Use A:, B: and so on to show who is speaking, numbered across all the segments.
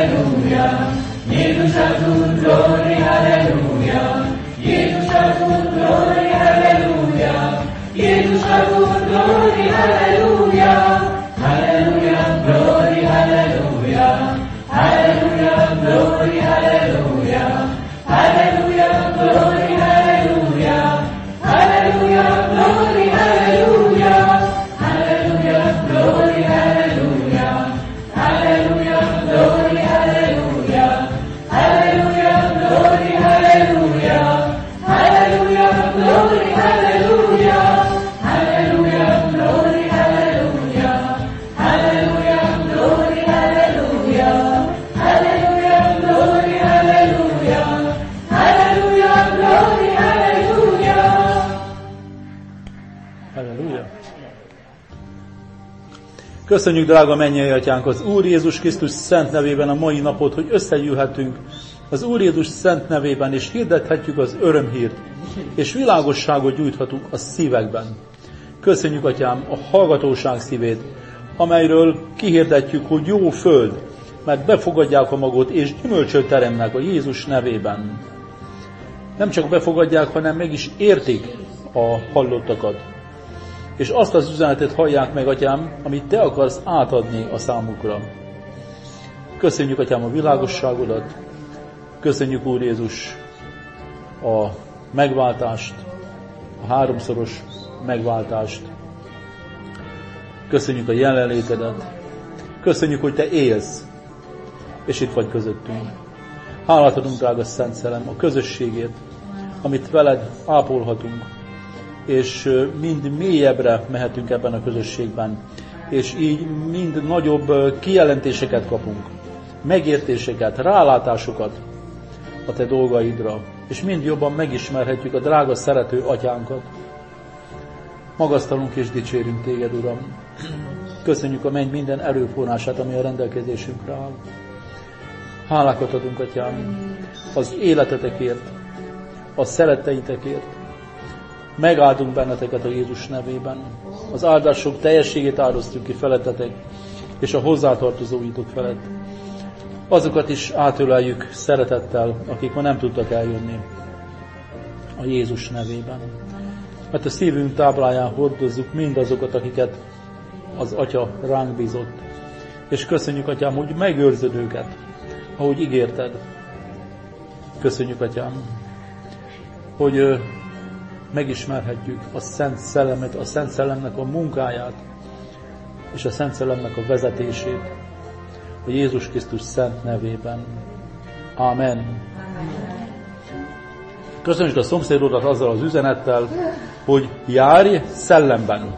A: hallelujah. Jesus az Úr, glory, hallelujah. Jesus az Úr, glory, hallelujah. Jesus az Úr, glory, hallelujah. Hallelujah, glory, hallelujah. Hallelujah, glory, hallelujah. Hallelujah, glory, hallelujah. Hallelujah, glory, hallelujah. Hallelujah, glory, hallelujah. Hallelujah, glory, hallelujah. Hallelujah, glory, hallelujah. Hallelujah, glory, hallelujah. Hallelujah, glory, hallelujah. Hallelujah, glory, hallelujah. Hallelujah, glory, hallelujah. Hallelujah, glory, hallelujah.
B: Halleluja! Köszönjük, drága mennyei Atyánk, az Úr Jézus Krisztus szent nevében a mai napot, hogy összegyűlhetünk az Úr Jézus szent nevében, és hirdethetjük az örömhírt, és világosságot gyújthatunk a szívekben. Köszönjük, Atyám, a hallgatóság szívét, amelyről kihirdetjük, hogy jó föld, mert befogadják a magot, és gyümölcsöt teremnek a Jézus nevében. Nem csak befogadják, hanem meg is értik a hallottakat. És azt az üzenetet hallják meg, Atyám, amit Te akarsz átadni a számukra. Köszönjük, Atyám, a világosságodat. Köszönjük, Úr Jézus, a megváltást, a háromszoros megváltást. Köszönjük a jelenlétedet. Köszönjük, hogy Te élsz, és itt vagy közöttünk. Hálát adunk, drága Szent Szellem, a közösségért, amit veled ápolhatunk, és mind mélyebbre mehetünk ebben a közösségben, és így mind nagyobb kijelentéseket kapunk, megértéseket, rálátásokat a Te dolgaidra, és mind jobban megismerhetjük a drága szerető Atyánkat. Magasztalunk és dicsérünk Téged, Uram. Köszönjük a menny minden erőforrását, ami a rendelkezésünkre áll. Hálákat adunk, Atyám, az életetekért, a szeretteitekért. Megáldunk benneteket a Jézus nevében. Az áldások teljességét áldoztuk ki felettetek, és a hozzátartozóitok felett. Azokat is átöleljük szeretettel, akik ma nem tudtak eljönni a Jézus nevében. Mert a szívünk tábláján hordozzuk mindazokat, akiket az Atya ránk bízott. És köszönjük, Atyám, hogy megőrzöd őket, ahogy ígérted. Köszönjük, Atyám, hogy megismerhetjük a Szent Szellemet, a Szent Szellemnek a munkáját, és a Szent Szellemnek a vezetését a Jézus Krisztus szent nevében. Amen. Köszönjük a szomszédodat azzal az üzenettel, hogy járj szellemben.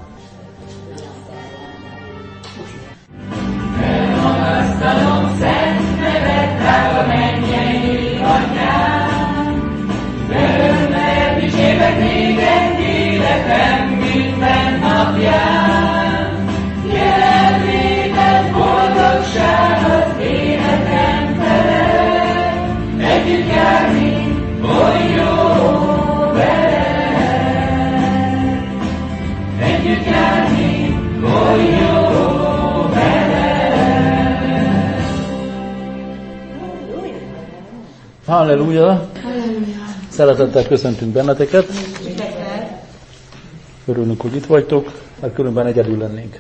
A: Magasztalom szent nevet, drága mennyei Atyám, örömmel dicsérlek téged életem minden napján. Jelenléted boldogság az életem felett, együtt járni, oly jó veled. Együtt járni, oly jó veled.
B: Halleluja! Szeretettel köszöntünk benneteket. Örülünk, hogy itt vagytok, mert különben egyedül lennénk.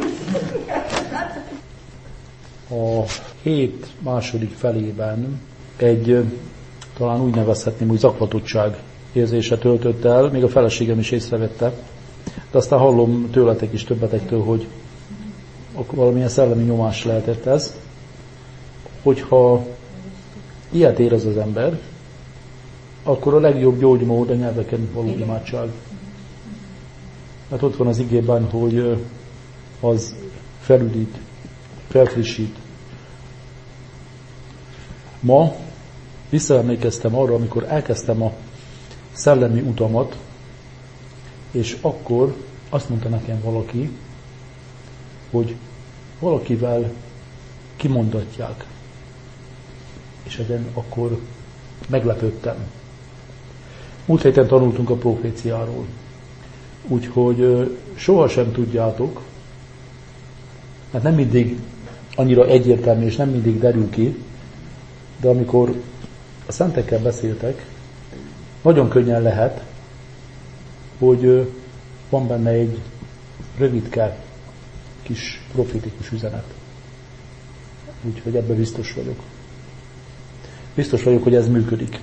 B: A hét második felében egy, talán úgy nevezhetném, hogy zaklatottság érzése töltött el, még a feleségem is észrevette, de aztán hallom tőletek is, többetektől, hogy valamilyen szellemi nyomás lehetett ez, hogyha ilyet érez az ember, akkor a legjobb gyógymód a nyelveken való imádság. Mert ott van az igében, hogy az felüdít, felfrissít. Ma visszaemlékeztem arra, amikor elkezdtem a szellemi utamat, és akkor azt mondta nekem valaki, hogy valakivel kimondatják. És ezen akkor meglepődtem. Múlt héten tanultunk a proféciáról. Úgyhogy sohasem tudjátok, mert nem mindig annyira egyértelmű, és nem mindig derül ki, de amikor a szentekkel beszéltek, nagyon könnyen lehet, hogy van benne egy rövidke kis profétikus üzenet. Úgyhogy ebben biztos vagyok. Biztos vagyok, hogy ez működik.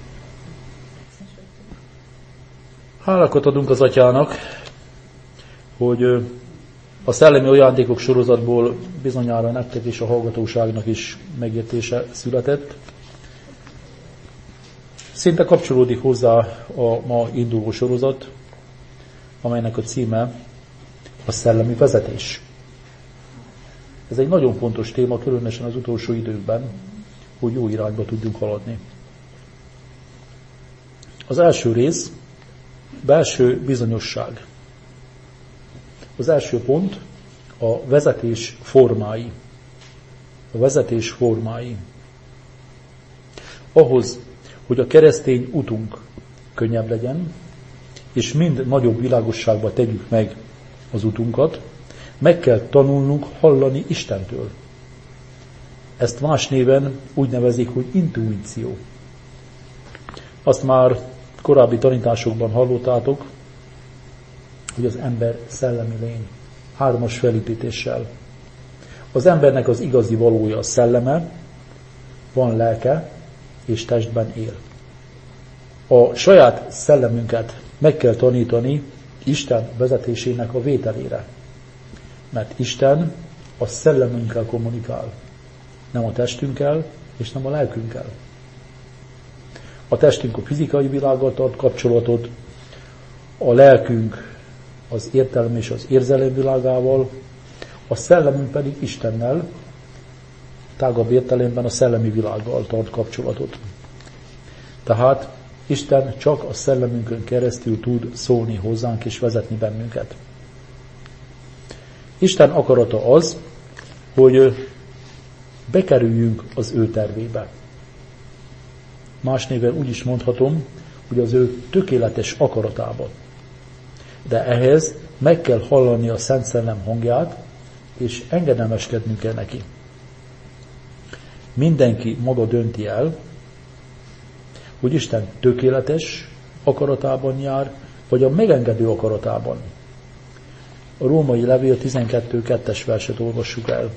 B: Hálákat adunk az Atyának, hogy a szellemi ajándékok sorozatból bizonyára nektek és a hallgatóságnak is megértése született. Szinte kapcsolódik hozzá a ma induló sorozat, amelynek a címe a szellemi vezetés. Ez egy nagyon fontos téma, különösen az utolsó időkben, hogy jó irányba tudjunk haladni. Az első rész, belső bizonyosság. Az első pont a vezetés formái. A vezetés formái. Ahhoz, hogy a keresztény utunk könnyebb legyen, és mind nagyobb világosságba tegyük meg az utunkat, meg kell tanulnunk hallani Istentől. Ezt más néven úgy nevezik, hogy intuíció. Azt már korábbi tanításokban hallottátok, hogy az ember szellemi lény, 3-as felépítéssel. Az embernek az igazi valója a szelleme, van lelke, és testben él. A saját szellemünket meg kell tanítani Isten vezetésének a vételére. Mert Isten a szellemünkkel kommunikál. Nem a testünkkel, és nem a lelkünkkel. A testünk a fizikai világgal tart kapcsolatot, a lelkünk az értelem és az érzelem világával, a szellemünk pedig Istennel, tágabb értelemben a szellemi világgal tart kapcsolatot. Tehát Isten csak a szellemünkön keresztül tud szólni hozzánk és vezetni bennünket. Isten akarata az, hogy bekerüljünk az ő tervébe. Más néven úgy is mondhatom, hogy az ő tökéletes akaratába. De ehhez meg kell hallani a Szent Szellem hangját, és engedelmeskednünk kell neki. Mindenki maga dönti el, hogy Isten tökéletes akaratában jár, vagy a megengedő akaratában. A római levél 12.2. verset olvassuk el.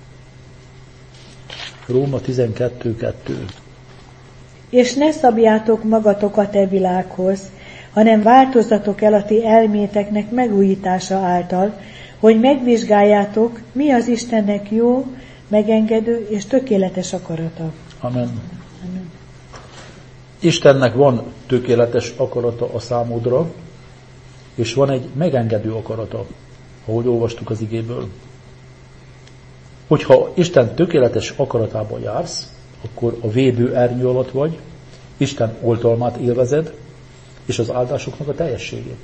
B: Róma 12.2.
C: És ne szabjátok magatokat e világhoz, hanem változzatok el a ti elméteknek megújítása által, hogy megvizsgáljátok, mi az Istennek jó, megengedő és tökéletes akarata.
B: Amen. Amen. Istennek van tökéletes akarata a számodra, és van egy megengedő akarata, ahogy olvastuk az igéből. Hogyha Isten tökéletes akaratában jársz, akkor a védő ernyő alatt vagy, Isten oltalmát élvezed, és az áldásoknak a teljességét.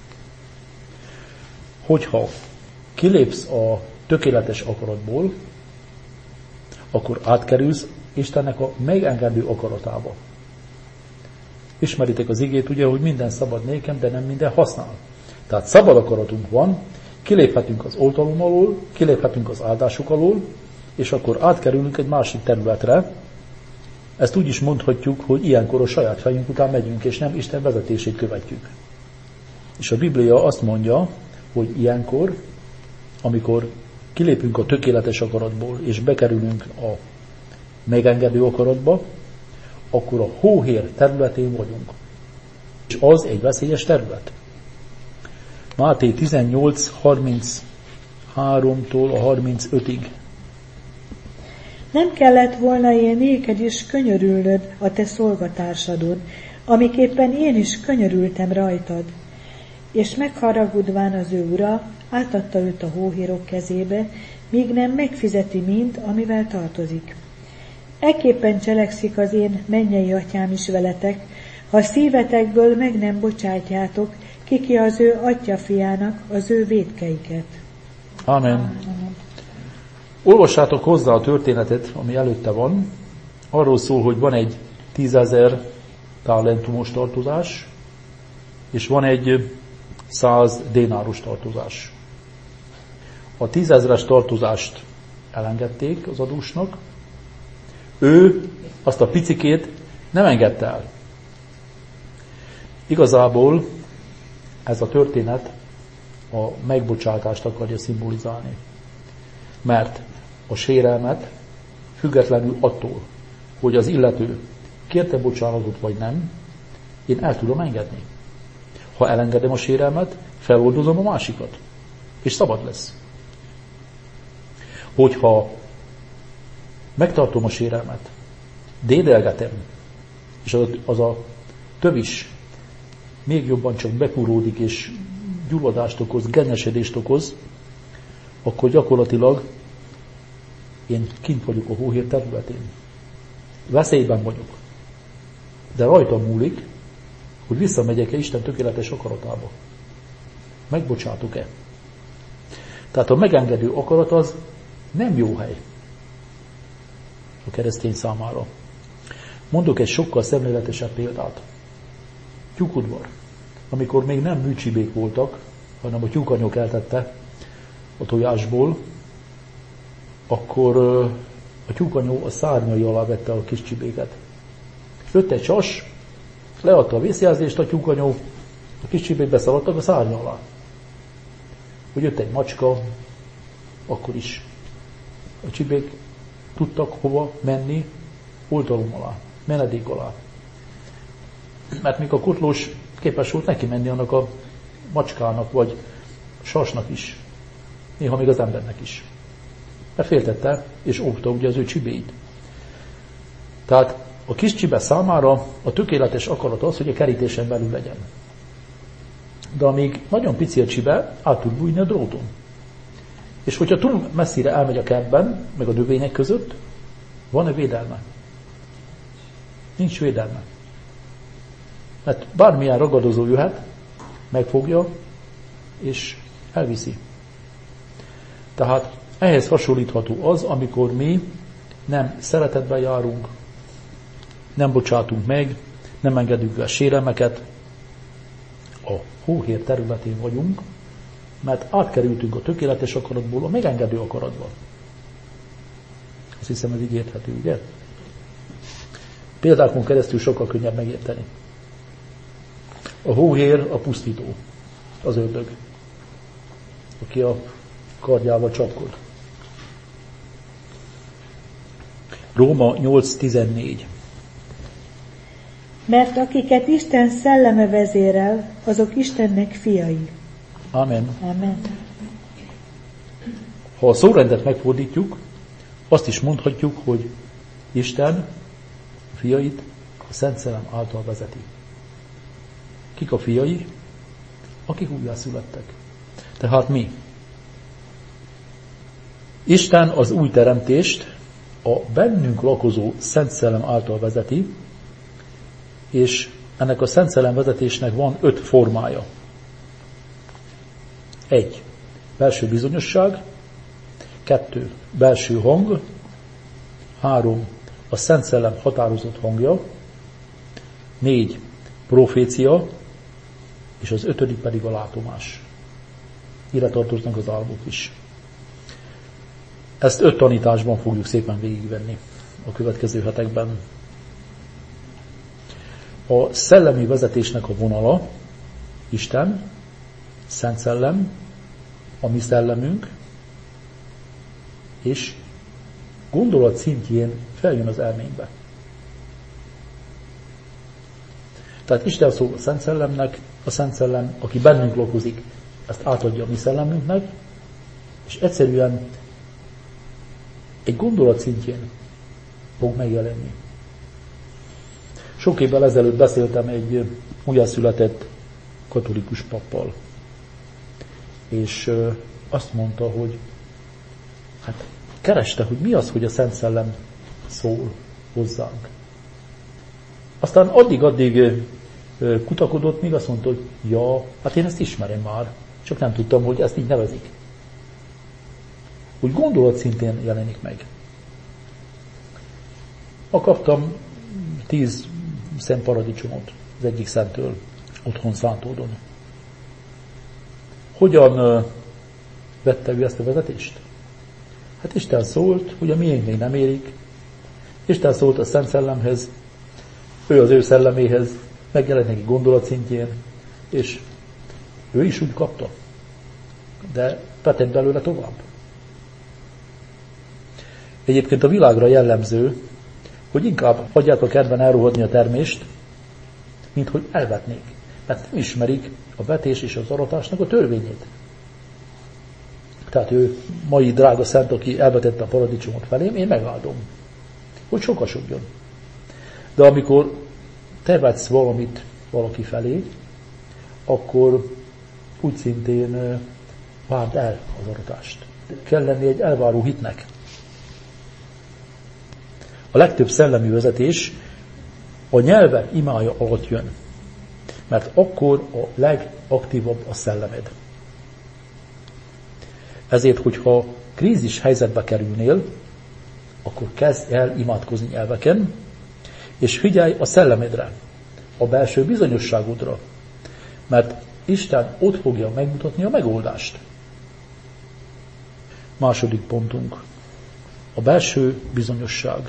B: Hogyha kilépsz a tökéletes akaratból, akkor átkerülsz Istennek a megengedő akaratába. Ismeritek az igét, ugye, hogy minden szabad nékem, de nem minden használ. Tehát szabad akaratunk van, kiléphetünk az oltalom alól, kiléphetünk az áldások alól, és akkor átkerülünk egy másik területre. Ezt úgy is mondhatjuk, hogy ilyenkor a saját fejünk után megyünk, és nem Isten vezetését követjük. És a Biblia azt mondja, hogy ilyenkor, amikor kilépünk a tökéletes akaratból, és bekerülünk a megengedő akaratba, akkor a hóhér területén vagyunk. És az egy veszélyes terület. Máté 18:33-tól a 35-ig.
C: Nem kellett volna én néked is könyörülnöd a te szolgatársadon, amiképpen én is könyörültem rajtad. És megharagudván az ő ura, átadta őt a hóhérok kezébe, míg nem megfizeti mind, amivel tartozik. Ekképpen cselekszik az én mennyei atyám is veletek, ha szívetekből meg nem bocsátjátok, kiki az ő atyafiának az ő vétkeiket.
B: Amen. Amen. Olvassátok hozzá a történetet, ami előtte van. Arról szól, hogy van egy 10.000 talentumos tartozás, és van egy 100 dénáros tartozás. A 10.000-es tartozást elengedték az adósnak, ő azt a picikét nem engedte el. Igazából ez a történet a megbocsátást akarja szimbolizálni. Mert a sérelmet függetlenül attól, hogy az illető kérte bocsánatot vagy nem, én el tudom engedni. Ha elengedem a sérelmet, feloldozom a másikat, és szabad lesz. Hogyha megtartom a sérelmet, dédelgetem, és az a tövis még jobban csak bekúródik, és gyulladást okoz, genyesedést okoz, akkor gyakorlatilag én kint vagyok a hóhér területén. Veszélyben vagyok. De rajtam múlik, hogy visszamegyek-e Isten tökéletes akaratába. Megbocsátok-e? Tehát a megengedő akarat az nem jó hely a keresztény számára. Mondok egy sokkal szemléletesebb példát. Tyúkudvar. Amikor még nem műcsibék voltak, hanem a tyúkanyok eltette a tojásból, akkor a tyúkanyó a szárnyai alá vette a kis csibéket. Jött egy sas, leadta a vészjelzést a tyúkanyó, a kis csibék beszaladtak a szárnya alá. Hogy jött egy macska, akkor is a csibék tudtak hova menni, oltalom alá, menedék alá. Mert még a kotlós képes volt neki menni annak a macskának, vagy sasnak is. Néha még az embernek is. Mert féltette, és óvta ugye az ő csibéit. Tehát a kis csibe számára a tökéletes akarat az, hogy a kerítésen belül legyen. De amíg nagyon pici a csibe, át tud bújni a dróton. És hogyha túl messzire elmegy a kertben, meg a növények között, van-e védelme? Nincs védelme. Mert bármilyen ragadozó jöhet, megfogja, és elviszi. Tehát ehhez hasonlítható az, amikor mi nem szeretetben járunk, nem bocsátunk meg, nem engedünk el sérelmeket, a hóhér területén vagyunk, mert átkerültünk a tökéletes akaratból a megengedő akaratba. Azt hiszem, ez így érthető, ugye? Példákon keresztül sokkal könnyebb megérteni. A hóhér a pusztító, az ördög, aki a kardjával csapkod. Róma 8.14.
C: Mert akiket Isten szelleme vezérel, azok Istennek fiai.
B: Amen.
C: Amen.
B: Ha a szórendet megfordítjuk, azt is mondhatjuk, hogy Isten a fiait a Szent Szellem által vezeti. Kik a fiai? Akik újjászülettek. Tehát mi? Isten az új teremtést a bennünk lakozó Szent Szellem által vezeti, és ennek a Szent Szellem vezetésnek van 5 formája. 1. Belső bizonyosság. 2. Belső hang. 3. A Szent Szellem határozott hangja. 4. Profécia. És az 5. pedig a látomás. Ide tartoznak az álmok is. Ezt 5 tanításban fogjuk szépen végigvenni a következő hetekben. A szellemi vezetésnek a vonala Isten, Szent Szellem, a mi szellemünk, és gondolat szintjén feljön az elménkbe. Tehát Isten szól a Szent Szellemnek, a Szent Szellem, aki bennünk lakozik, ezt átadja a mi szellemünknek, és egyszerűen egy gondolat szintjén fog megjelenni. Sok évvel ezelőtt beszéltem egy újjászületett katolikus pappal, és azt mondta, hogy hát kereste, hogy mi az, hogy a Szent Szellem szól hozzánk. Aztán addig kutakodott, míg azt mondta, hogy ja, hát én ezt ismerem már, csak nem tudtam, hogy ezt így nevezik. Úgy gondolat szintén jelenik meg. Kaptam 10 szemparadicsomot az egyik szenttől, otthon Szántódon. Hogyan vette ő ezt a vezetést? Hát Isten szólt, hogy a miénk még nem érik, Isten szólt a Szent Szellemhez, ő az ő szelleméhez, megjelent neki gondolatszintjén, és ő is úgy kapta. De tetett belőle tovább. Egyébként a világra jellemző, hogy inkább hagyják a kertben elrohadni a termést, mint hogy elvetnék. Mert nem ismerik a vetés és az aratásnak a törvényét. Tehát ő, mai drága szent, aki elvetette a paradicsomot felém, én megáldom, hogy sokasodjon. De amikor te vetsz valamit valaki felé, akkor úgy szintén várd el az aratást. Kell lenni egy elváró hitnek. A legtöbb szellemi vezetés a nyelvek imája alatt jön, mert akkor a legaktívabb a szellemed. Ezért, hogyha krízis helyzetbe kerülnél, akkor kezdj el imádkozni nyelveken, és figyelj a szellemedre, a belső bizonyosságodra, mert Isten ott fogja megmutatni a megoldást. Második pontunk. A belső bizonyosság.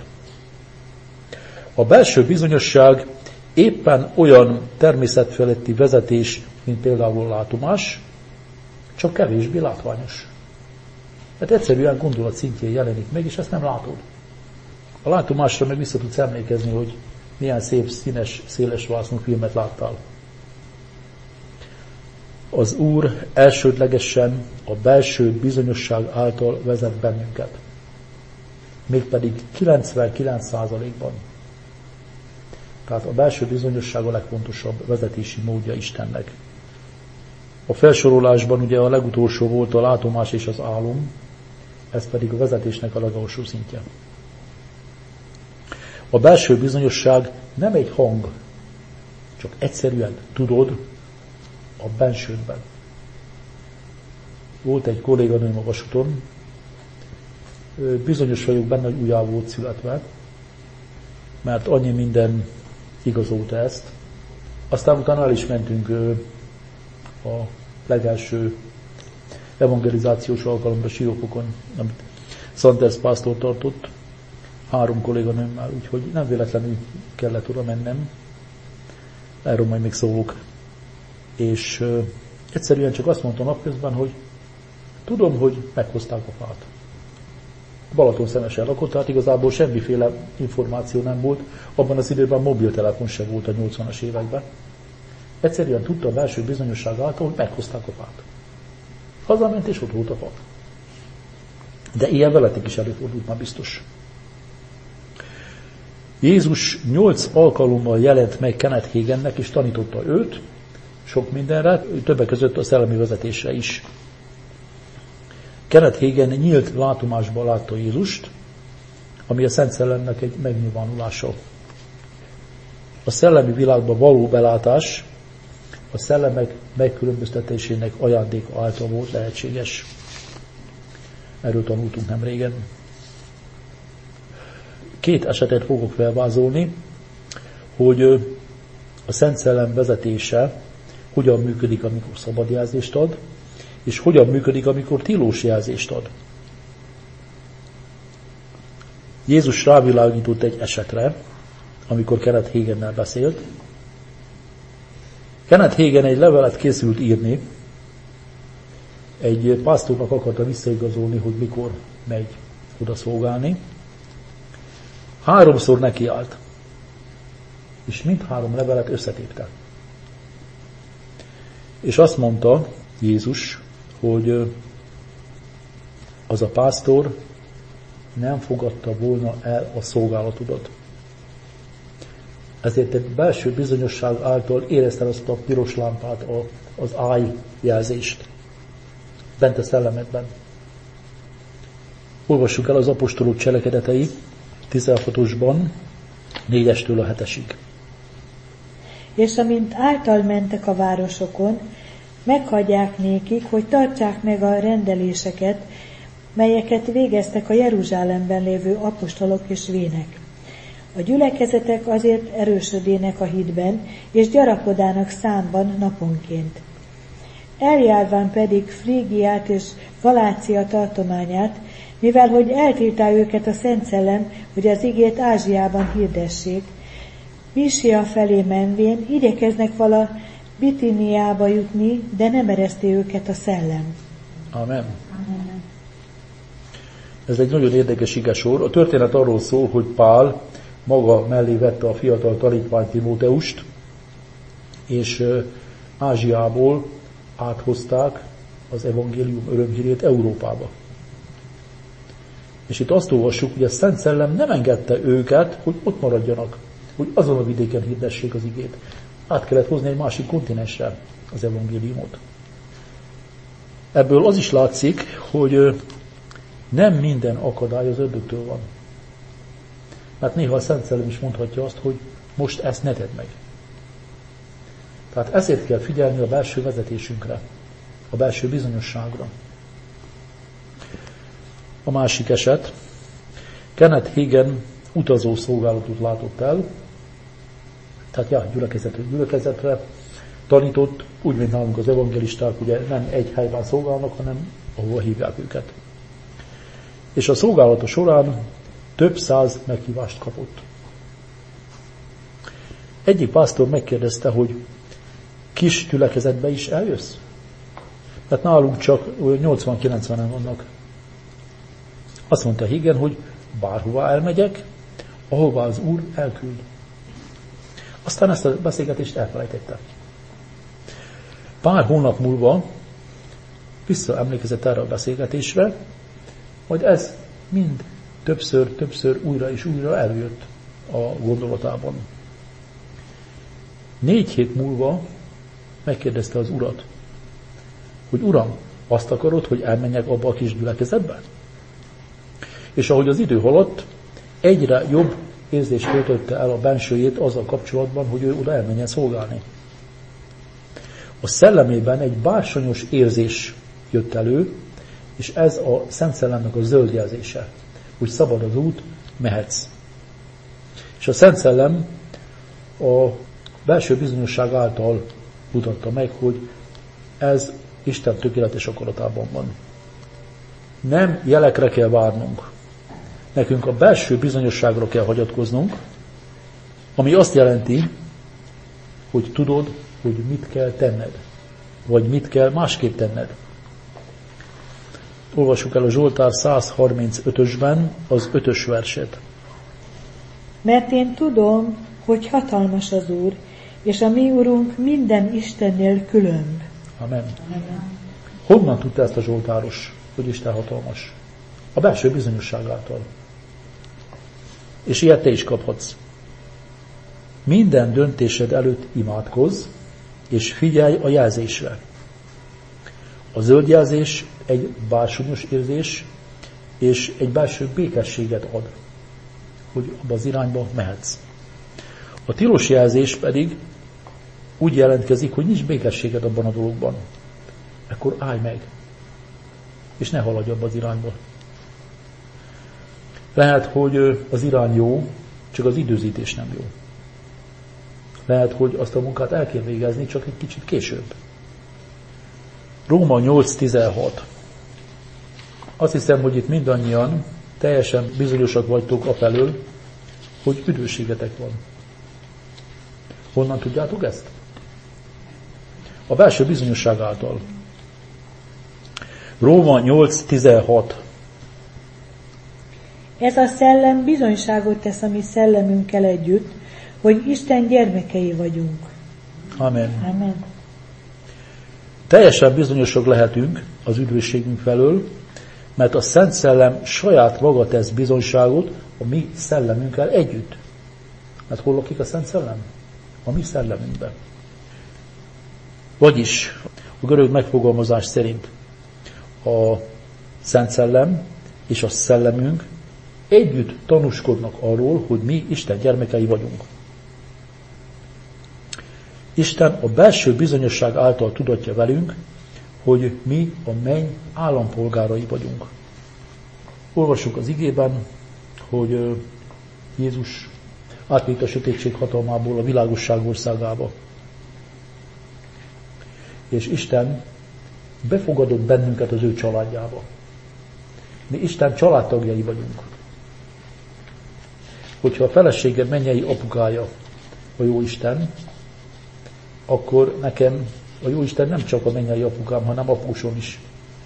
B: A belső bizonyosság éppen olyan természetfeletti vezetés, mint például a látomás, csak kevésbé látványos. Mert egyszerűen gondolat szintjén jelenik meg, és ezt nem látod. A látomásra meg vissza tudsz emlékezni, hogy milyen szép, színes, széles vásznú filmet láttál. Az Úr elsődlegesen a belső bizonyosság által vezet bennünket. Mégpedig 99%-ban. Tehát a belső bizonyosság a legfontosabb vezetési módja Istennek. A felsorolásban ugye a legutolsó volt a látomás és az álom, ez pedig a vezetésnek a legalsó szintje. A belső bizonyosság nem egy hang, csak egyszerűen tudod a bensődben. Volt egy kolléganőm a vasúton, bizonyos vagyok benne, hogy újjá volt születve, mert annyi minden igazolta ezt. Aztán utána el is mentünk a legelső evangelizációs alkalomra Siófokon, amit Sanders pásztor tartott, 3 kolléganőmmel, úgyhogy nem véletlenül kellett oda mennem. Erről majd még szólok. És egyszerűen csak azt mondta napközben, hogy tudom, hogy meghozták a fát. Balatonszemesen lakott, tehát igazából semmiféle információ nem volt. Abban az időben mobiltelefon sem volt a 80-as években. Egyszerűen tudta a belső bizonyosság által, hogy meghozták a fát. Hazament és ott volt a fa. De ilyen veletek is előfordult már biztos. Jézus 8 alkalommal jelent meg Kenneth Haginnek, és tanította őt sok mindenre, többek között a szellemi vezetésre is. Kenneth Hagin nyílt látomásban látta Jézust, ami a Szent Szellemnek egy megnyilvánulása. A szellemi világban való belátás a szellemek megkülönböztetésének ajándéka által volt lehetséges. Erről tanultunk nem régen. 2 esetet fogok felvázolni, hogy a Szent Szellem vezetése hogyan működik, amikor szabad jelzést ad, és hogyan működik, amikor tilós jelzést ad. Jézus rávilágított egy esetre, amikor Kenneth Haginnel beszélt. Kenneth Hagin egy levelet készült írni, egy pásztornak akarta visszaigazolni, hogy mikor megy oda szolgálni. 3-szor nekiállt, és mindhárom levelet összetépte. És azt mondta Jézus, hogy az a pásztor nem fogadta volna el a szolgálatodat. Ezért egy belső bizonyosság által érezted azt a piros lámpát, az állj jelzést bent a szellemedben. Olvassuk el az apostolok cselekedetei 16-osban, 4-estől a 7-esig.
C: És amint által mentek a városokon, meghagyják nékik, hogy tartsák meg a rendeléseket, melyeket végeztek a Jeruzsálemben lévő apostolok és vének. A gyülekezetek azért erősödének a hitben, és gyarapodának számban naponként. eljárván pedig Frígiát és Galácia tartományát, mivel hogy eltiltá őket a Szent Szellem, hogy az igét Ázsiában hirdessék. Mísia felé menvén igyekeznek vala Bitiniába jutni, de nem ereszti őket a szellem.
B: Amen. Ez egy nagyon érdekes igesor. A történet arról szól, hogy Pál maga mellé vette a fiatal tanítvány Timóteust, és Ázsiából áthozták az evangélium örömhírét Európába. És itt azt olvassuk, hogy a Szent Szellem nem engedte őket, hogy ott maradjanak, hogy azon a vidéken hirdessék az igét. Át kellett hozni egy másik kontinensre az evangéliumot. Ebből az is látszik, hogy nem minden akadály az ördögtől van. Mert néha a Szent Szellem is mondhatja azt, hogy most ezt ne tedd meg. Tehát ezért kell figyelni a belső vezetésünkre, a belső bizonyosságra. A másik eset, Kenneth Hagin utazó szolgálatot látott el, tehát gyülekezetre tanított, úgy, mint nálunk az evangelisták, ugye nem egy helyben szolgálnak, hanem ahova hívják őket. És a szolgálata során több száz meghívást kapott. Egyik pásztor megkérdezte, hogy kis gyülekezetbe is eljössz? Tehát nálunk csak 80-90-en vannak. Azt mondta Hagin, hogy bárhova elmegyek, ahova az Úr elküld. Aztán ezt a beszélgetést elfelejtette. Pár hónap múlva visszaemlékezett erre a beszélgetésre, majd ez mind többször újra és újra előjött a gondolatában. 4 hét múlva megkérdezte az Urat, hogy Uram, azt akarod, hogy elmenjek abba a kis gyülekezetbe? És ahogy az idő haladt, egyre jobb érzés töltötte el a bensőjét azzal kapcsolatban, hogy ő oda elmenjen szolgálni. A szellemében egy bársonyos érzés jött elő, és ez a Szent Szellemnek a zöld jelzése, hogy szabad az út, mehetsz. És a Szent Szellem a belső bizonyosság által mutatta meg, hogy ez Isten tökéletes akaratában van. Nem jelekre kell várnunk. Nekünk a belső bizonyosságra kell hagyatkoznunk, ami azt jelenti, hogy tudod, hogy mit kell tenned, vagy mit kell másképp tenned. Olvassuk el a Zsoltár 135-ösben az 5. verset.
C: Mert én tudom, hogy hatalmas az Úr, és a mi Urunk minden Istennél különb.
B: Amen. Honnan tudta ezt a zsoltáros, hogy Isten hatalmas? A belső bizonyosság által. És ilyet te is kaphatsz. Minden döntésed előtt imádkozz, és figyelj a jelzésre. A zöld jelzés egy bársonyos érzés, és egy belső békességet ad, hogy abba az irányba mehetsz. A tilos jelzés pedig úgy jelentkezik, hogy nincs békességed abban a dologban. Akkor állj meg, és ne haladj abba az irányba. Lehet, hogy az irány jó, csak az időzítés nem jó. Lehet, hogy azt a munkát el kell végezni, csak egy kicsit később. Róma 8.16. Azt hiszem, hogy itt mindannyian teljesen bizonyosak vagytok afelől, hogy üdvösségetek van. Honnan tudjátok ezt? A belső bizonyosság által. Róma 8.16.
C: Ez a szellem bizonyságot tesz a mi szellemünkkel együtt, hogy Isten gyermekei vagyunk.
B: Amen.
C: Amen.
B: Teljesen bizonyosak lehetünk az üdvösségünk felől, mert a Szent Szellem saját maga tesz bizonyságot a mi szellemünkkel együtt. Hát hol lakik a Szent Szellem? A mi szellemünkben. Vagyis a görög megfogalmazás szerint a Szent Szellem és a szellemünk együtt tanúskodnak arról, hogy mi Isten gyermekei vagyunk. Isten a belső bizonyosság által tudatja velünk, hogy mi a menny állampolgárai vagyunk. Olvassuk az igében, hogy Jézus átvitt a sötétség hatalmából a világosság országába. És Isten befogadott bennünket az ő családjába. Mi Isten családtagjai vagyunk. Hogyha a feleségem mennyei apukája a Jóisten, akkor nekem a Jóisten nem csak a mennyei apukám, hanem apusom is.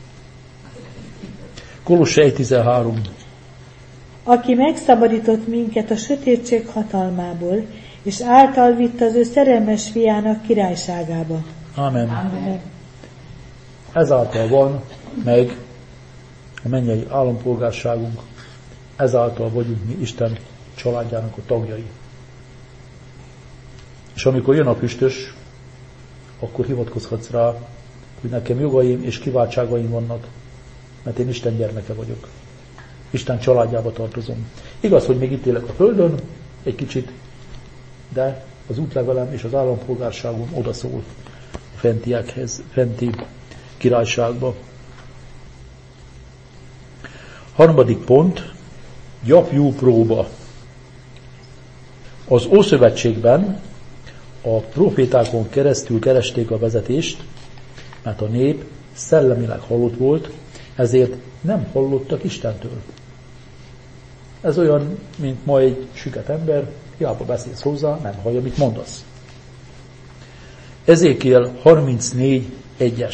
B: Kolossé 1:13.
C: Aki megszabadított minket a sötétség hatalmából, és által vitt az ő szerelmes fiának királyságába.
B: Amen.
C: Amen.
B: Ezáltal van meg a mennyei állampolgárságunk, ezáltal vagyunk mi Isten családjának a tagjai. És amikor jön a püstös, akkor hivatkozhatsz rá, hogy nekem jogaim és kiváltságaim vannak, mert én Isten gyermeke vagyok. Isten családjába tartozom. Igaz, hogy még itt élek a földön egy kicsit, de az útlevelem és az állampolgárságom odaszól a fentiekhez, fenti királyságba. 3. pont, gyapjú próba. Az Ószövetségben a profétákon keresztül keresték a vezetést, mert a nép szellemileg halott volt, ezért nem hallottak Istentől. Ez olyan, mint ma egy süket ember, hiába beszélsz hozzá, nem hallja, mit mondasz. Ezékiel 34:1.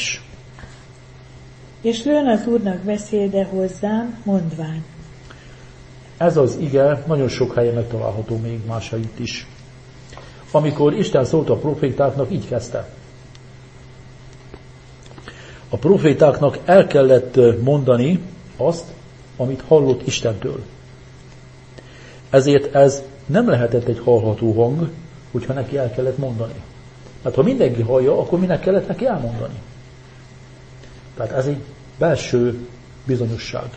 C: És lőn az Úrnak beszéde hozzám, mondván.
B: Ez az ige nagyon sok helyen megtalálható még más helyütt is. Amikor Isten szólt a profétáknak, így kezdte. A profétáknak el kellett mondani azt, amit hallott Istentől. Ezért ez nem lehetett egy hallható hang, hogyha neki el kellett mondani. Mert ha mindenki hallja, akkor minek kellett neki elmondani? Tehát ez egy belső bizonyosság.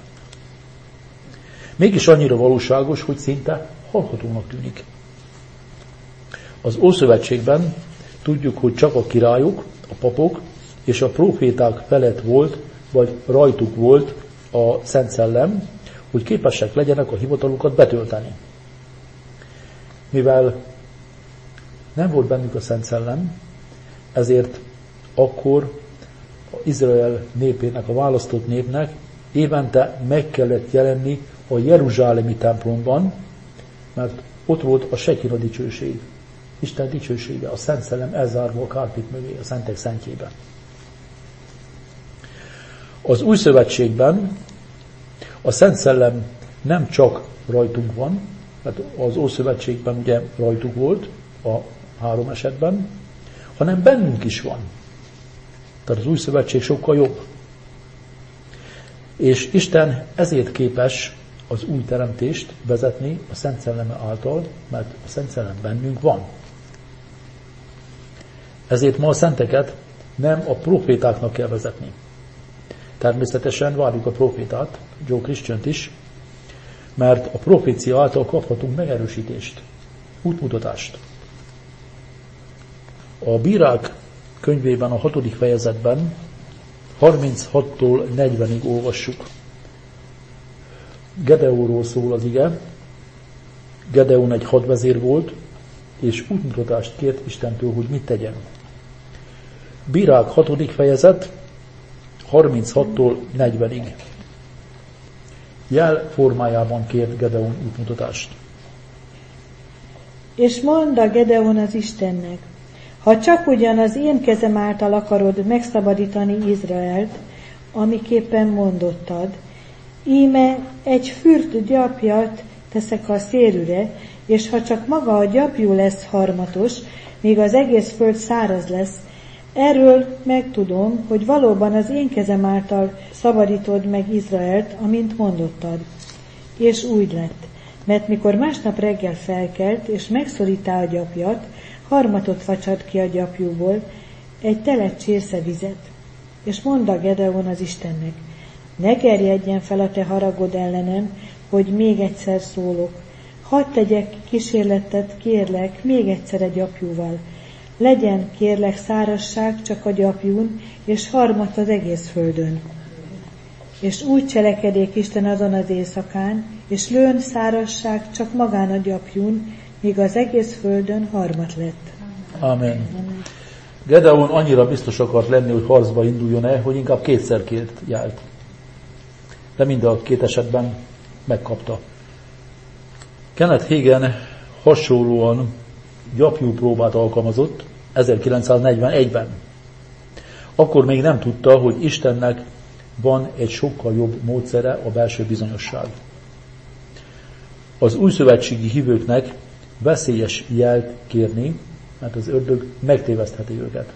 B: Mégis annyira valóságos, hogy szinte hallhatónak tűnik. Az Ószövetségben tudjuk, hogy csak a királyok, a papok és a proféták felett volt, vagy rajtuk volt a Szent Szellem, hogy képesek legyenek a hivatalukat betölteni. Mivel nem volt bennük a Szent Szellem, ezért akkor Izrael népének, a választott népnek évente meg kellett jelenni a jeruzsálemi templomban, mert ott volt a Sekina dicsőség, Isten dicsősége, a Szent Szellem elzárva a kárpit mögé, a Szentek Szentjébe. Az Új Szövetségben a Szent Szellem nem csak rajtunk van, mert az Ószövetségben ugye rajtuk volt a 3 esetben, hanem bennünk is van. Tehát az Új Szövetség sokkal jobb. És Isten ezért képes az új teremtést vezetni a Szent Szelleme által, mert a Szent Szellem bennünk van. Ezért ma a szenteket nem a profétáknak kell vezetni. Természetesen várjuk a profétát, Joe Christiant is, mert a profécia által kaphatunk megerősítést, útmutatást. A Bírák könyvében, a 6. fejezetben 36-tól 40-ig olvassuk. Gedeóról szól az ige. Gedeón egy hadvezér volt, és útmutatást kért Istentől, hogy mit tegyen. Bírák 6. fejezet 36-tól 40-ig. Jel formájában kért Gedeón útmutatást.
C: És mondta Gedeón az Istennek, ha csak ugyan az én kezem által akarod megszabadítani Izraelt, amiképpen mondottad, íme egy fürt gyapjat teszek a szérűre, és ha csak maga a gyapjú lesz harmatos, míg az egész föld száraz lesz, erről megtudom, hogy valóban az én kezem által szabadítod meg Izraelt, amint mondottad. És úgy lett, mert mikor másnap reggel felkelt, és megszorítá a gyapjat, harmatot facsart ki a gyapjúból, egy telet csésze vizet. És mondta Gedeón az Istennek, ne gerjedjen fel a te haragod ellenem, hogy még egyszer szólok. Hadd tegyek kísérletet, kérlek, még egyszer egy gyapjúval. Legyen, kérlek, szárazság csak a gyapjún, és harmat az egész földön. És úgy cselekedék Isten azon az éjszakán, és lőn szárazság csak magán a gyapjún, míg az egész földön harmat lett.
B: Amen. Gedeon annyira biztos akart lenni, hogy harcba induljon-e, hogy inkább kétszer kért jelt. De mind a két esetben megkapta. Kenneth Hagin hasonlóan gyapjú próbát alkalmazott 1941-ben. Akkor még nem tudta, hogy Istennek van egy sokkal jobb módszere, a belső bizonyosság. Az újszövetségi hívőknek veszélyes jelt kérni, mert az ördög megtévesztheti őket.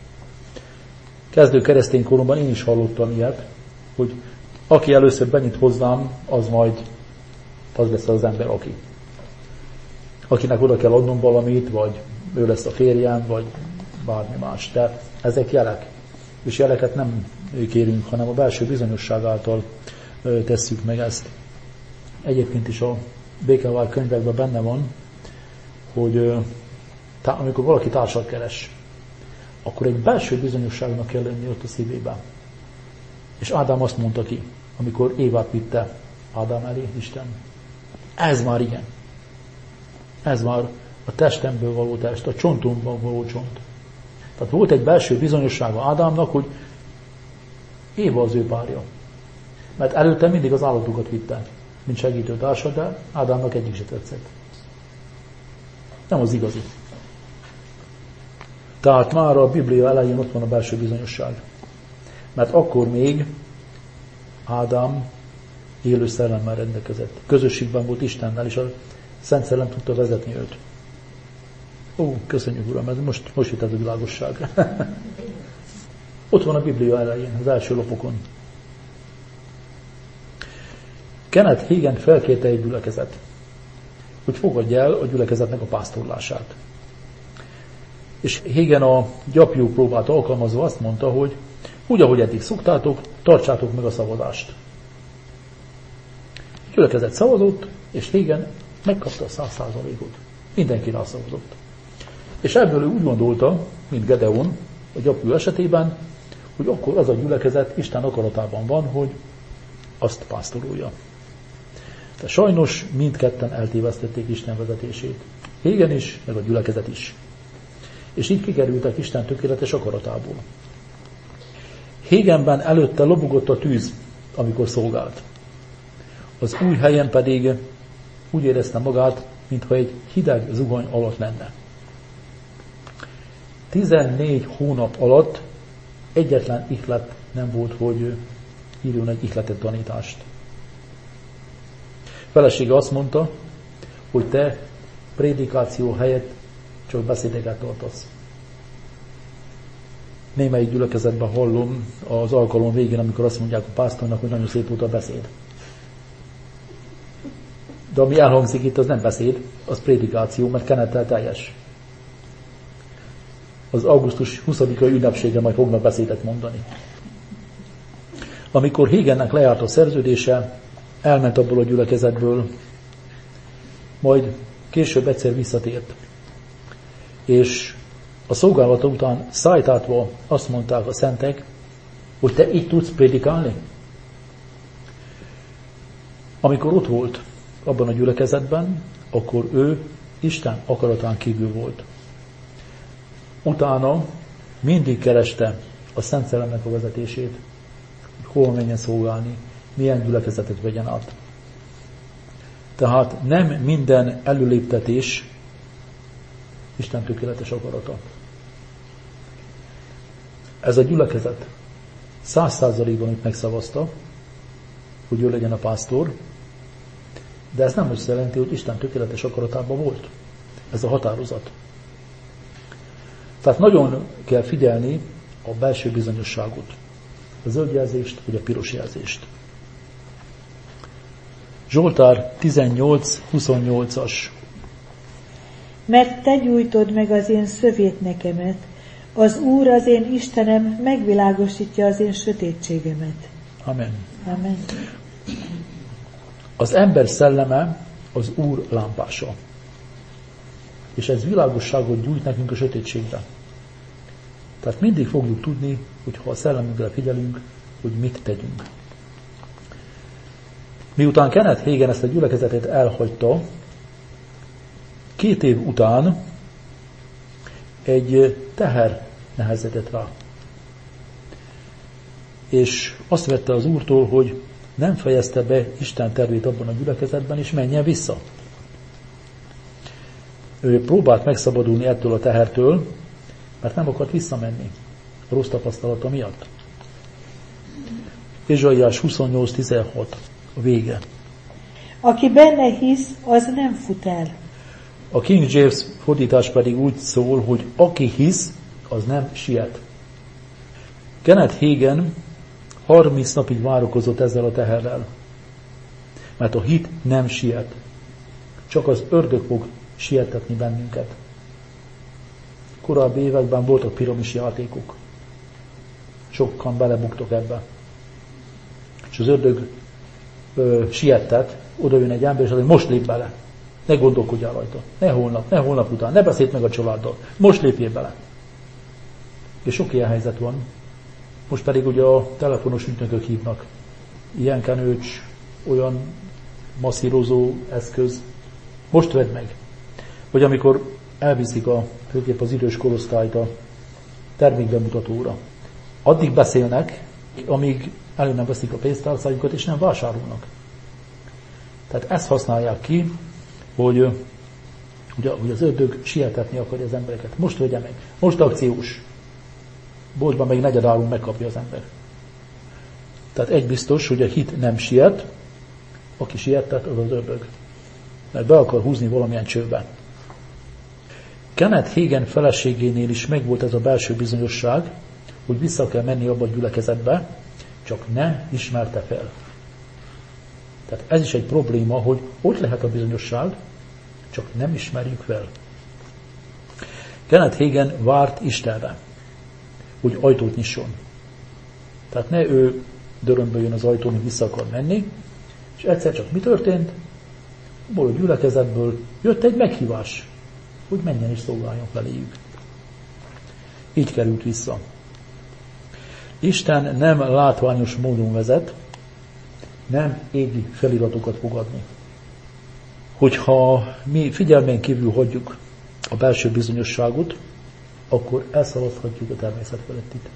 B: Kezdő keresztény koromban én is hallottam ilyet, hogy aki először benyit hozzám, az lesz az ember, akinek oda kell adnom valamit, vagy ő lesz a férjem, vagy bármi más. De ezek jelek. És jeleket nem kérünk, hanem a belső bizonyosság által tesszük meg ezt. Egyébként is a Békevár könyvekben benne van, hogy amikor valaki társat keres, akkor egy belső bizonyosságnak kell lenni ott a szívében. És Ádám azt mondta ki, amikor Évát vitte Ádám elé, Isten. Ez már igen. Ez már a testemből való test, a csontomban való csont. Tehát volt egy belső bizonyossága Ádámnak, hogy Éva az ő párja. Mert előtte mindig az állatokat vitte, mint segítőtársa, de Ádámnak egyik se tetszett. Nem az igazi. Tehát már a Biblia elején ott van a belső bizonyosság. Mert akkor még Ádám élő szellemmel rendelkezett. Közösségben volt Istennel, és a Szent Szellem tudta vezetni őt. Ó, köszönjük Uram, ez most jut ez a világosság. Ott van a Biblia elején, az első lapokon. Kenneth Hagin felkérte egy gyülekezet, hogy fogadja el a gyülekezetnek a pásztorlását. És Hagin a gyapjú próbát alkalmazva azt mondta, hogy úgy, ahogy eddig szoktátok, tartsátok meg a szavazást. A gyülekezet szavazott, és Hagin megkapta a 100%-ot. Mindenki rászavazott. És ebből ő úgy gondolta, mint Gedeon, a gyapjú esetében, hogy akkor az a gyülekezet Isten akaratában van, hogy azt pásztorolja. De sajnos mindketten eltévesztették Isten vezetését. Hagin is, meg a gyülekezet is. És így kikerültek Isten tökéletes akaratából. Haginben előtte lobogott a tűz, amikor szolgált. Az új helyen pedig úgy érezte magát, mintha egy hideg zugony alatt lenne. 14 hónap alatt egyetlen ihlet nem volt, hogy írjon egy ihletet tanítást. Felesége azt mondta, hogy te prédikáció helyett csak beszédeket tartasz. Némelyik gyülekezetben hallom az alkalom végén, amikor azt mondják a pásztornak, hogy nagyon szép volt a beszéd. De ami elhangzik itt, az nem beszéd, az prédikáció, mert kenettel teljes. Az augusztus 20-ai ünnepsége majd fognak beszédet mondani. Amikor Haginnek lejárt a szerződése, elment abból a gyülekezetből, majd később egyszer visszatért. És a szolgálata után szájtátva azt mondták a szentek, hogy te így tudsz prédikálni? Amikor ott volt abban a gyülekezetben, akkor ő Isten akaratán kívül volt. Utána mindig kereste a Szent Szellemnek a vezetését, hogy hol menjen szolgálni, milyen gyülekezetet vegyen át. Tehát nem minden előléptetés Isten tökéletes akarata. Ez a gyülekezet 100%-ban itt megszavazta, hogy ő legyen a pásztor, de ez nem azt jelenti, hogy Isten tökéletes akaratában volt. Ez a határozat. Tehát nagyon kell figyelni a belső bizonyosságot, a zöld jelzést vagy a piros jelzést. Zsoltár 18:28-as.
C: Mert te gyújtod meg az én szövétnekemet, az Úr az én Istenem megvilágosítja az én sötétségemet.
B: Amen.
C: Amen.
B: Az ember szelleme az Úr lámpása. És ez világosságot gyújt nekünk a sötétségre. Tehát mindig fogjuk tudni, hogy ha a szellemünkre figyelünk, hogy mit tegyünk. Miután Kenneth Hagin ezt a gyülekezetet elhagyta, 2 év után egy teher nehezedett rá. És azt vette az Úrtól, hogy nem fejezte be Isten tervét abban a gyülekezetben, és menjen vissza. Ő próbált megszabadulni ettől a tehertől, mert nem akart visszamenni a rossz tapasztalata miatt. Ézsaiás 28:16 a vége.
C: Aki benne hisz, az nem fut el.
B: A King James fordítás pedig úgy szól, hogy aki hisz, az nem siet. Kenneth Hagin 30 napig várakozott ezzel a teherrel, mert a hit nem siet. Csak az ördög fog sietetni bennünket. Korábbi években voltak piramis játékok. Sokan belebuktok ebbe. És az ördög siettet, oda jön egy ember, és az, hogy most lép bele. Ne gondolkodjál rajta. Ne holnap után. Ne beszélj meg a családdal. Most lépjél bele. És sok ilyen helyzet van. Most pedig ugye a telefonos ügynökök hívnak. Ilyen kenőcs, olyan masszírozó eszköz. Most vedd meg. Vagy amikor elviszik főképp az idős korosztályt a termékbemutatóra. Addig beszélnek, amíg elő nem veszik a pénztárcájukat, és nem vásárolnak. Tehát ezt használják ki, hogy az ördög sietetni akarja az embereket. Most vegye meg. Most akciós. Boltban még negyedáron megkapja az ember. Tehát egy biztos, hogy a hit nem siet, aki siettet, az az ördög. Mert be akar húzni valamilyen csőbe. Kenneth Hagin feleségénél is megvolt ez a belső bizonyosság, hogy vissza kell menni abba a gyülekezetbe, csak ne ismerte fel. Tehát ez is egy probléma, hogy ott lehet a bizonyosság, csak nem ismerjük fel. Kenneth Hagin várt Istenre, hogy ajtót nyisson. Tehát ne ő dörömböljön az ajtón, hogy vissza akar menni, és egyszer csak mi történt? Abból a gyülekezetből jött egy meghívás, hogy menjen és szolgáljon feléjük. Így került vissza. Isten nem látványos módon vezet, nem égi feliratokat fogadni. Hogyha mi figyelmen kívül hagyjuk a belső bizonyosságot, akkor elszaladhatjuk a természet felettit.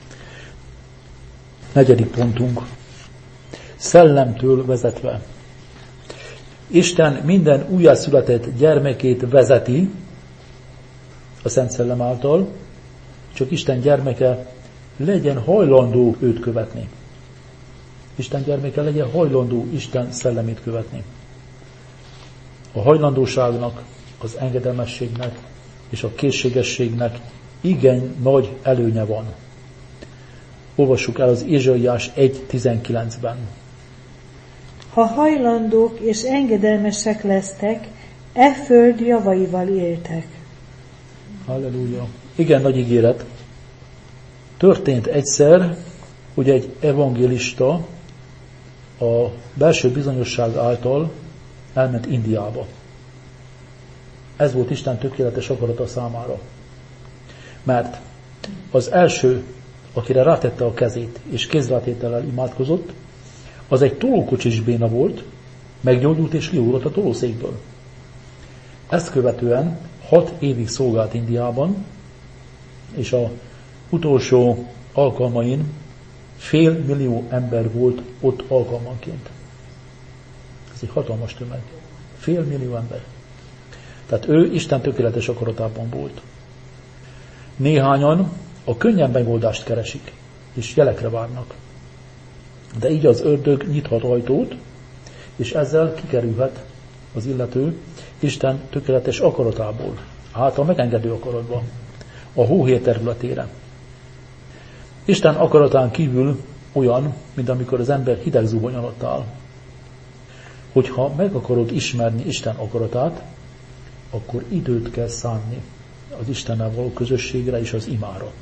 B: 4. pontunk. Szellemtől vezetve. Isten minden újjászületett gyermekét vezeti a Szent Szellem által, csak Isten gyermeke legyen hajlandó őt követni. Isten gyermeke legyen hajlandó Isten szellemét követni. A hajlandóságnak, az engedelmességnek és a készségességnek igen nagy előnye van. Olvassuk el az Ézsaiás 1:19-ben.
C: Ha hajlandók és engedelmesek lesztek, e föld javaival éltek.
B: Halleluja. Igen, nagy ígéret. Történt egyszer, hogy egy evangélista a belső bizonyosság által elment Indiába. Ez volt Isten tökéletes akarata számára. Mert az első, akire rátette a kezét, és kézrátétellel imádkozott, az egy tolókocsis béna volt, meggyógyult és kiugrott a tolószékből. Ezt követően 6 évig szolgált Indiában, és a utolsó alkalmain 500 000 ember volt ott alkalmanként. Ez egy hatalmas tömeg. 500 000 ember. Tehát ő Isten tökéletes akaratában volt. Néhányan a könnyen megoldást keresik, és jelekre várnak. De így az ördög nyithat ajtót, és ezzel kikerülhet az illető Isten tökéletes akaratából, által megengedő akaratba, a hóhér területére. Isten akaratán kívül olyan, mint amikor az ember hideg zuhany alatt áll. Hogyha meg akarod ismerni Isten akaratát, akkor időt kell szánni az Istennel való közösségre és az imára.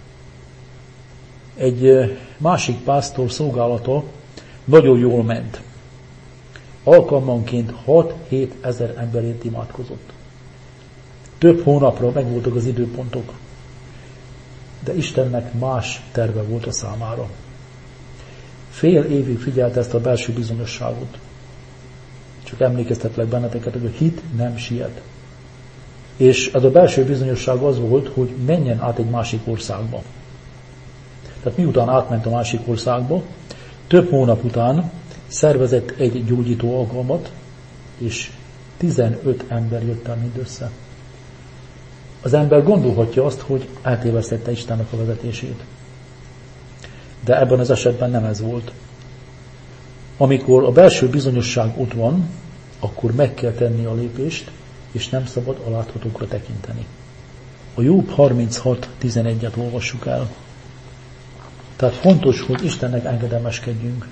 B: Egy másik pásztor szolgálata nagyon jól ment. Alkalmanként 6-7 ezer emberért imádkozott. Több hónapra megvoltak az időpontok, de Istennek más terve volt a számára. Fél évig figyelte ezt a belső bizonyosságot. Csak emlékeztetlek benneteket, hogy a hit nem siet. És ez a belső bizonyosság az volt, hogy menjen át egy másik országba. Tehát miután átment a másik országba, több hónap után szervezett egy gyógyító alkalmat, és 15 ember jött el mindössze. Az ember gondolhatja azt, hogy eltévesztette Istennek a vezetését. De ebben az esetben nem ez volt. Amikor a belső bizonyosság ott van, akkor meg kell tenni a lépést, és nem szabad a láthatókra tekinteni. A Jobb 36:11-et olvassuk el. Tehát fontos, hogy Istennek engedelmeskedjünk.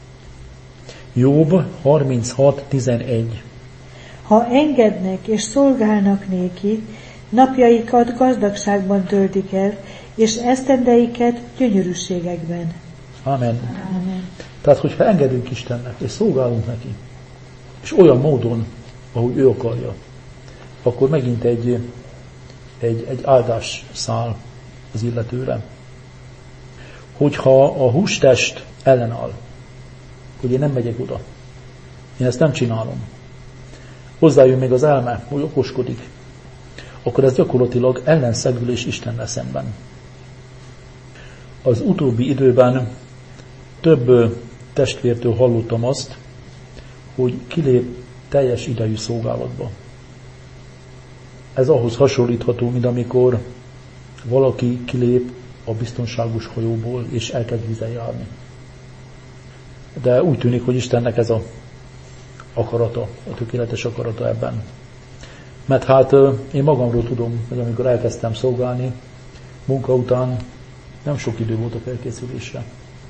B: Jobb 36:11.
C: Ha engednek és szolgálnak néki, napjaikat gazdagságban töltik el, és esztendeiket gyönyörűségekben.
B: Amen.
C: Amen.
B: Tehát, hogyha engedünk Istennek, és szolgálunk neki, és olyan módon, ahogy ő akarja, akkor megint egy áldás száll az illetőre. Hogyha a hústest ellenáll, hogy én nem megyek oda, én ezt nem csinálom, hozzájön még az elme, hogy okoskodik, akkor ez gyakorlatilag ellenszegülés Istennel szemben. Az utóbbi időben több testvértől hallottam azt, hogy kilép teljes idejű szolgálatba. Ez ahhoz hasonlítható, mint amikor valaki kilép a biztonságos hajóból, és elkezd vízen járni. De úgy tűnik, hogy Istennek ez a akarata, a tökéletes akarata ebben. Mert hát én magamról tudom, hogy amikor elkezdtem szolgálni, munka után nem sok idő volt a felkészülésre.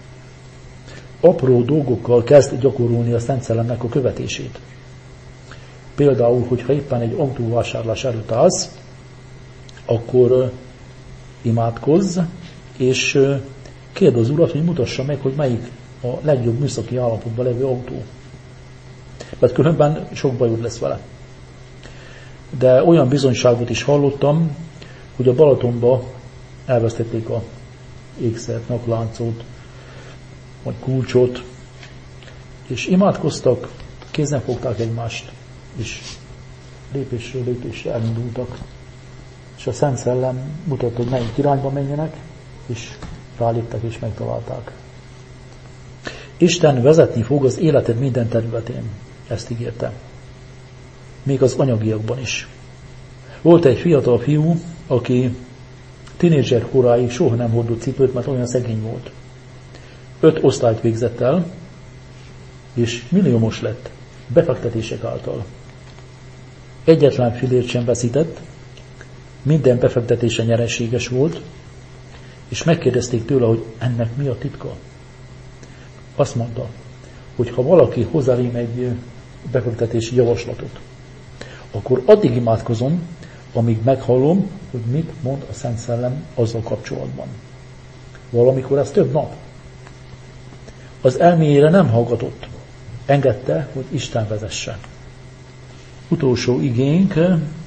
B: Apró dolgokkal kezd gyakorolni a Szent Szellemnek a követését. Például, hogyha éppen egy autóvásárlás előtt állsz, akkor imádkozz, és kérd az Urat, hogy mutassa meg, hogy melyik a legjobb műszaki állapotban levő autó. Mert különben sok bajod lesz vele. De olyan bizonyságot is hallottam, hogy a Balatonba elvesztették a ékszert, nyakláncot, vagy kulcsot, és imádkoztak, kézen fogták egymást, és lépésről lépésre elindultak. És a Szent Szellem mutatta, hogy melyik irányba menjenek, és ráléptek és megtalálták. Isten vezetni fog az életed minden területén, ezt ígérte. Még az anyagiakban is. Volt egy fiatal fiú, aki tínédzser koráig soha nem hordott cipőt, mert olyan szegény volt. 5 osztályt végzett el, és milliómos lett befektetések által. Egyetlen fillért sem veszített, minden befektetése nyereséges volt, és megkérdezték tőle, hogy ennek mi a titka. Azt mondta, hogy ha valaki hozzárém egy befektetési javaslatot, akkor addig imádkozom, amíg meghallom, hogy mit mond a Szent Szellem azzal kapcsolatban. Valamikor ez több nap. Az elméjére nem hallgatott. Engedte, hogy Isten vezesse. Utolsó igénk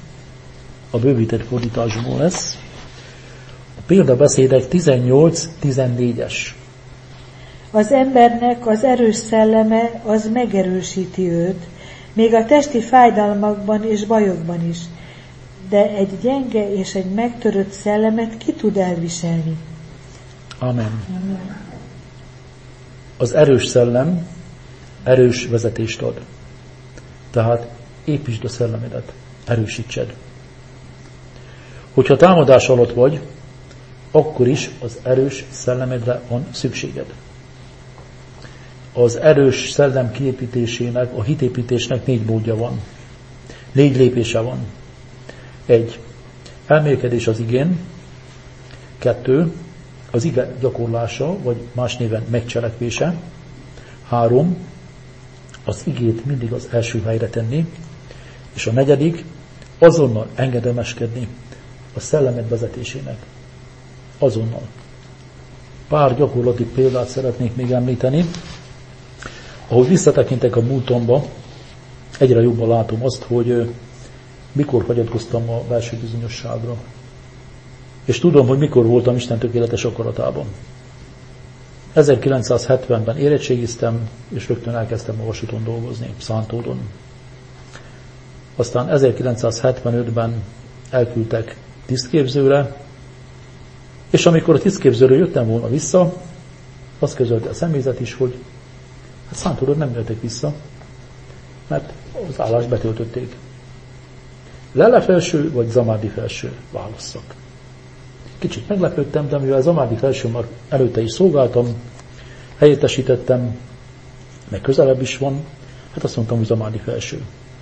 B: a bővített fordításból lesz. A példabeszédek 18-14-es.
C: Az embernek az erős szelleme az megerősíti őt, még a testi fájdalmakban és bajokban is, de egy gyenge és egy megtörött szellemet ki tud elviselni.
B: Amen. Az erős szellem erős vezetést ad. Tehát építsd a szellemedet, erősítsed. Hogyha támadás alatt vagy, akkor is az erős szellemedre van szükséged. Az erős szellem kiépítésének, a hitépítésnek 4 módja van. 4 lépése van. 1. Elmélkedés az igén. 2. Az ige gyakorlása, vagy más néven megcselekvése. 3. Az igét mindig az első helyre tenni. És a 4. azonnal engedelmeskedni a szellemed vezetésének. Azonnal. Pár gyakorlati példát szeretnék még említeni. Ahogy visszatekintek a múltomba, egyre jobban látom azt, hogy mikor hagyatkoztam a belső bizonyosságra. És tudom, hogy mikor voltam Isten tökéletes akaratában. 1970-ben érettségiztem, és rögtön elkezdtem a vasúton dolgozni, Szántódon. Aztán 1975-ben elküldtek tisztképzőre, és amikor a tisztképzőről jöttem volna vissza, azt közölte a személyzet is, hogy hát szántorod nem jöttek vissza, mert az állást betöltötték. Lele felső vagy Zamádi felső válasszak. Kicsit meglepődtem, de mivel Zamádi felső már előtte is szolgáltam, helyettesítettem, meg közelebb is van, hát azt mondtam, hogy Zamádi felső.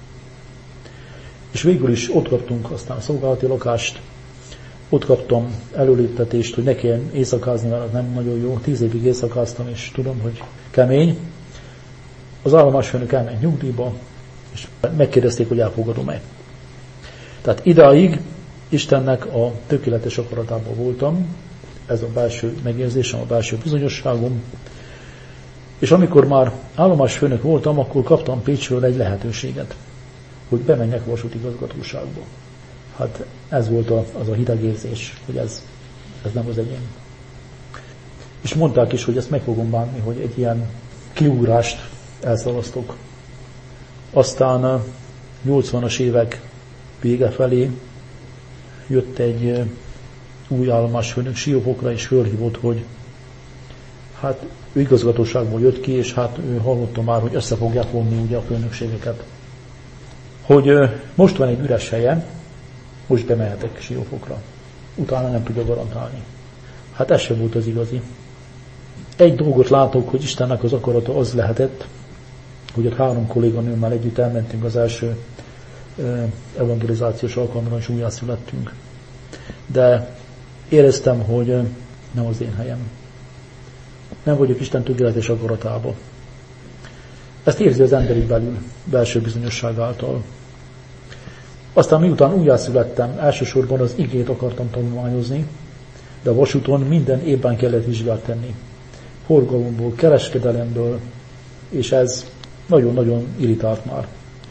B: És végül is ott kaptunk aztán szolgálati lakást, ott kaptam előléptetést, hogy ne kelljen éjszakázni, mert az nem nagyon jó. 10 évig éjszakáztam, és tudom, hogy kemény. Az állomásfőnök elment nyugdíjba, és megkérdezték, hogy elfogadom-e. Tehát idáig Istennek a tökéletes akaratában voltam, ez a belső megérzésem, a belső bizonyosságom, és amikor már állomásfőnök voltam, akkor kaptam Pécsről egy lehetőséget, hogy bemenjek vasútigazgatóságba. Hát ez volt az a hideg érzés, hogy ez nem az enyém. És mondták is, hogy ezt meg fogom bánni, hogy egy ilyen kiugrást elszalasztok. Aztán 80-as évek vége felé jött egy új állomásfőnök Siófokra, és fölhívott, hogy hát ő igazgatóságból jött ki, és hát ő hallotta már, hogy össze fogják vonni ugye a főnökségeket. Hogy most van egy üres helye, most bemehetek Siófokra. Utána nem tudja garantálni. Hát ez sem volt az igazi. Egy dolgot látok, hogy Istennek az akarata az lehetett, hogy a 3 kolléganőmmel együtt elmentünk az első evangelizációs alkalomra, és újjászülettünk. De éreztem, hogy nem az én helyem. Nem vagyok Isten tökéletes akaratában. Ezt érzi az emberi belül, belső bizonyosság által. Aztán miután újjászülettem, elsősorban az igét akartam tanulmányozni, de a vasúton minden évben kellett vizsgát tenni. Forgalomból, kereskedelemből, és ez nagyon-nagyon irritált már.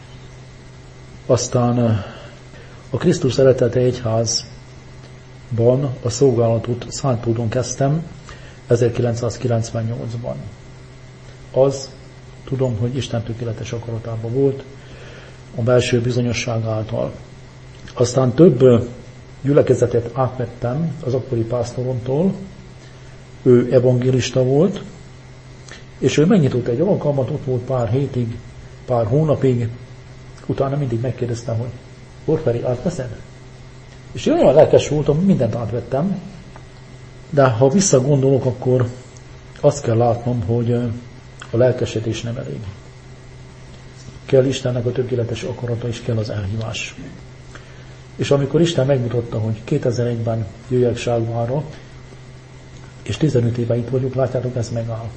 B: Aztán a Krisztus Szeretete Egyházban a szolgálatot Szántódon kezdtem 1998-ban. Az, tudom, hogy Isten tökéletes akaratában volt, a belső bizonyosság által. Aztán több gyülekezetet átvettem az akkori pásztoromtól, ő evangélista volt, és ő megnyitott egy alkalmat, ott volt pár hétig, pár hónapig, utána mindig megkérdeztem, hogy Orferi, átveszed? És én olyan lelkes voltam, mindent átvettem, de ha visszagondolok, akkor azt kell látnom, hogy a lelkesedés nem elég. Kell Istennek a tökéletes akarata, és kell az elhívás. És amikor Isten megmutatta, hogy 2001-ben jöjjek Ságvárra, és 15 éve itt vagyok, látjátok, ez megáll.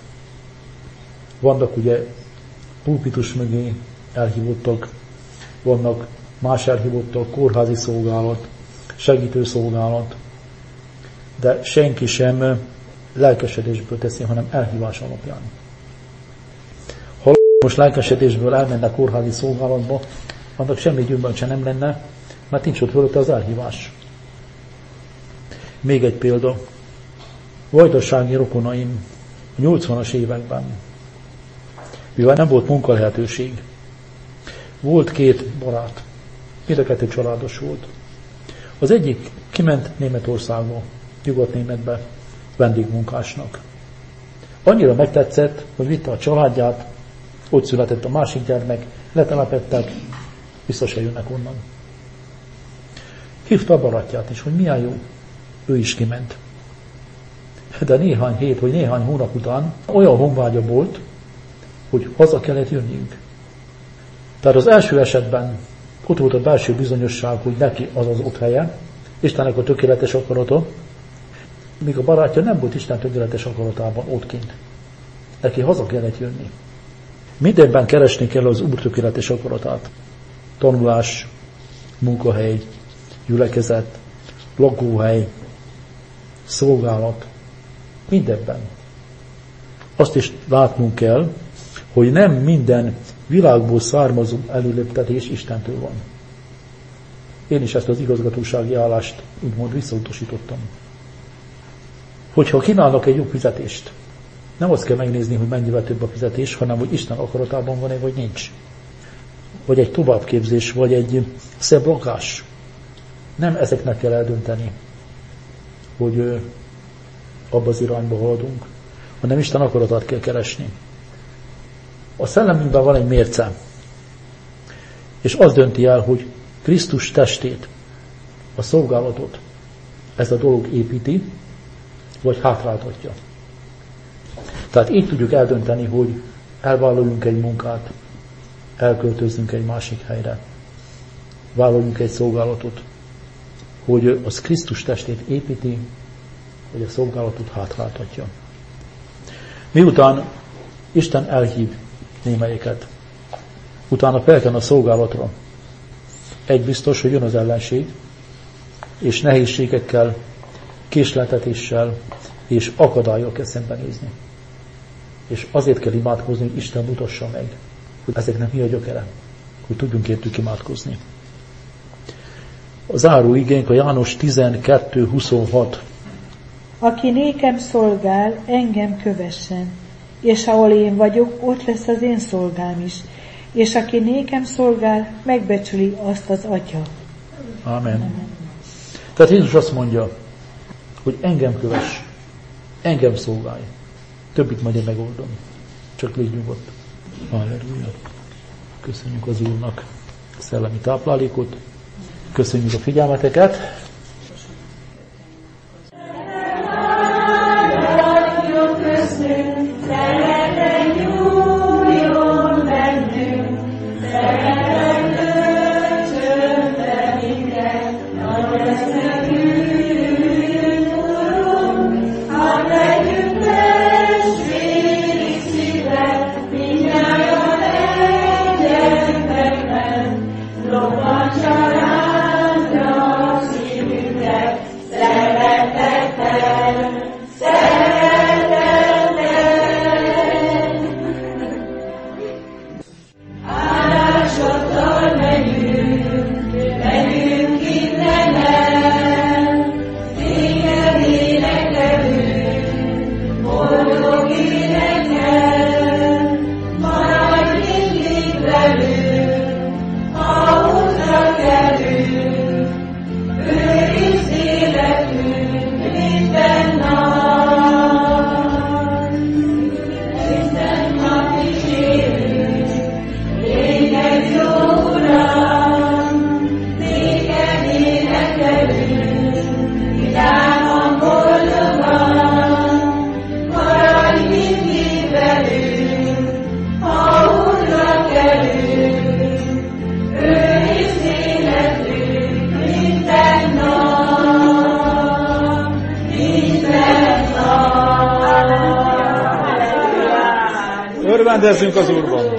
B: Vannak ugye pulpitus mögé elhívottak, vannak más elhívottak, kórházi szolgálat, segítő szolgálat, de senki sem lelkesedésből teszi, hanem elhívás alapján. Ha most lelkesedésből elmenne kórházi szolgálatba, annak semmi gyümölcse nem lenne, mert nincs ott fölötte az elhívás. Még egy példa. Vajdasági rokonaim a 80-as években, mivel nem volt munkalehetőség, volt 2 barát, mind a 2 családos volt. Az egyik kiment Németországba, Nyugat-Németbe vendégmunkásnak. Annyira megtetszett, hogy vitte a családját, ott született a másik gyermek, letelepedtek, vissza se jönnek onnan. Hívta a barátját is, hogy milyen jó, ő is kiment. De néhány hét vagy néhány hónap után olyan honvágya volt, hogy haza kellett jönniük. Tehát az első esetben ott volt a belső bizonyosság, hogy neki az az ott helye, Istennek a tökéletes akarata, míg a barátja nem volt Isten tökéletes akaratában ott kint. Neki haza kellett jönni. Mindenben keresni kell az Úr tökéletes akaratát. Tanulás, munkahely, gyülekezet, lakóhely, szolgálat, mindenben. Azt is látnunk kell, hogy nem minden világból származó előléptetés Istentől van. Én is ezt az igazgatósági állást úgymond visszautasítottam. Hogyha kínálnak egy jobb fizetést, nem azt kell megnézni, hogy mennyivel több a fizetés, hanem hogy Isten akaratában van-e, vagy nincs. Vagy egy továbbképzés, vagy egy szebb lakás. Nem ezeknek kell eldönteni, hogy abba az irányba haladunk, hanem Isten akaratát kell keresni. A szellemünkben van egy mérce, és az dönti el, hogy Krisztus testét, a szolgálatot ez a dolog építi, vagy hátráltatja. Tehát így tudjuk eldönteni, hogy elvállaljunk egy munkát, elköltözzünk egy másik helyre, vállaljunk egy szolgálatot, hogy az Krisztus testét építi, vagy a szolgálatot hátráltatja. Miután Isten elhív némelyeket, utána felken a szolgálatra, egy biztos, hogy jön az ellenség, és nehézségekkel, késletetéssel és akadályokkal kell szembenézni. És azért kell imádkozni, hogy Isten mutassa meg, hogy ezeknek mi a gyökere, hogy tudjunk értük imádkozni. A záró igénk a János 12:26.
C: Aki nékem szolgál, engem kövessen, és ahol én vagyok, ott lesz az én szolgám is, és aki nékem szolgál, megbecsüli azt az Atya.
B: Amen. Tehát Jézus azt mondja, hogy engem kövess, engem szolgálj. Többit majd én megoldom. Csak légy nyugodt. Halleluja. Köszönjük az Úrnak a szellemi táplálékot. Köszönjük a figyelmeteket. Örvendezzünk az Úrban!